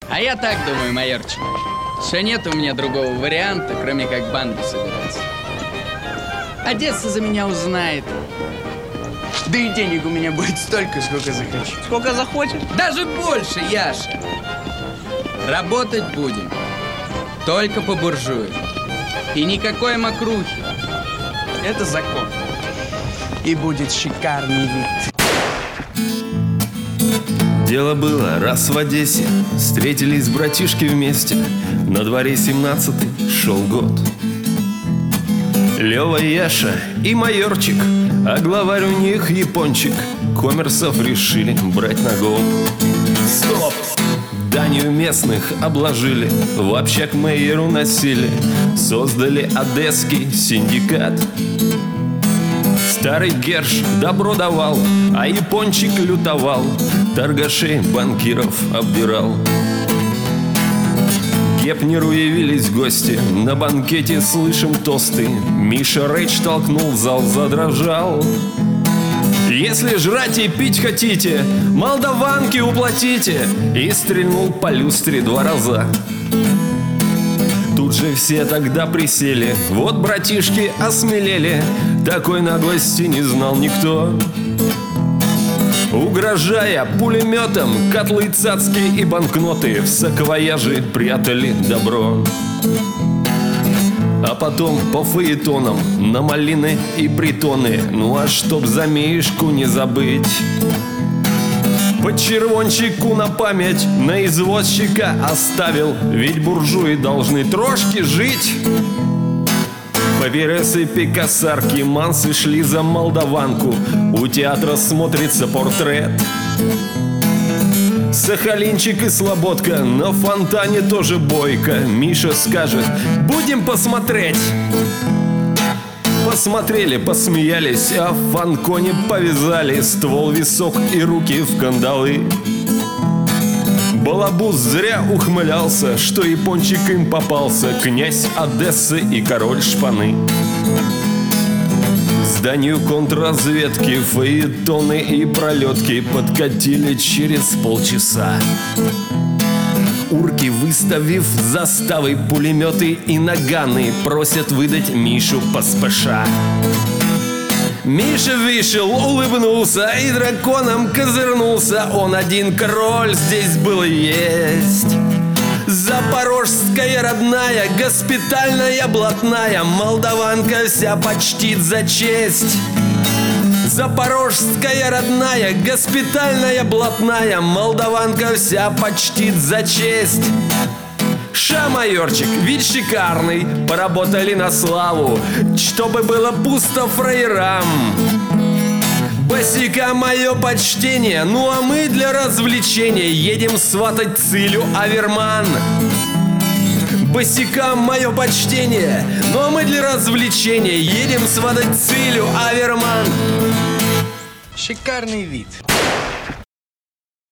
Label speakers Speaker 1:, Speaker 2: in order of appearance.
Speaker 1: А я так думаю, майорчик, что нет у меня другого варианта, кроме как банду собирать. Одесса за меня узнает. Да и денег у меня будет столько, сколько захочу.
Speaker 2: Сколько захочешь?
Speaker 1: Даже больше, Яша. Работать будем только по буржую. И никакой мокрухи.
Speaker 2: Это закон.
Speaker 3: И будет шикарный вид.
Speaker 4: Дело было раз в Одессе. Встретились братишки вместе. На дворе 17-й шел год. Лёва, Яша и майорчик, а главарь у них япончик. Коммерсов решили брать на год. Стоп! Данью местных обложили, в общак мэйеру носили, создали одесский синдикат. Старый Герш добро давал, а япончик лютовал, торгашей банкиров обдирал. К Гепнеру явились гости, на банкете слышим тосты. Миша Рэйч толкнул, зал задрожал. Если жрать и пить хотите, молдаванки уплатите. И стрельнул по люстре 2 раза. Тут же все тогда присели, вот братишки осмелели. Такой наглости не знал никто. Угрожая пулеметом, котлы, цацки и банкноты в саквояжи прятали добро. А потом по фаэтонам на малины и притоны. Ну а чтоб за Мишку не забыть, по червончику на память на извозчика оставил. Ведь буржуи должны трошки жить. Папиросы, пикасарки, мансы шли за молдаванку. У театра смотрится портрет. Сахалинчик и Слободка, на фонтане тоже бойко. Миша скажет: будем посмотреть. Посмотрели, посмеялись, а в фанконе повязали ствол, висок и руки в кандалы. Балабус зря ухмылялся, что япончик им попался, князь Одессы и король шпаны. Зданию контрразведки фаэтоны и пролетки подкатили через полчаса. Урки, выставив заставы, пулеметы и наганы, просят выдать Мишу поспеша. Миша вышел, улыбнулся и драконом козырнулся. Он один король здесь был и есть. Запорожская родная, госпитальная блатная, молдаванка вся почтит за честь. Запорожская родная, госпитальная блатная, молдаванка вся почтит за честь. Ша, майорчик, вид шикарный, поработали на славу, чтобы было пусто фраерам. Босика мое почтение, ну а мы для развлечения едем сватать Цилю Аверман. Босикам мое почтение, ну а мы для развлечения едем сватать Цилю Аверман.
Speaker 3: Шикарный вид.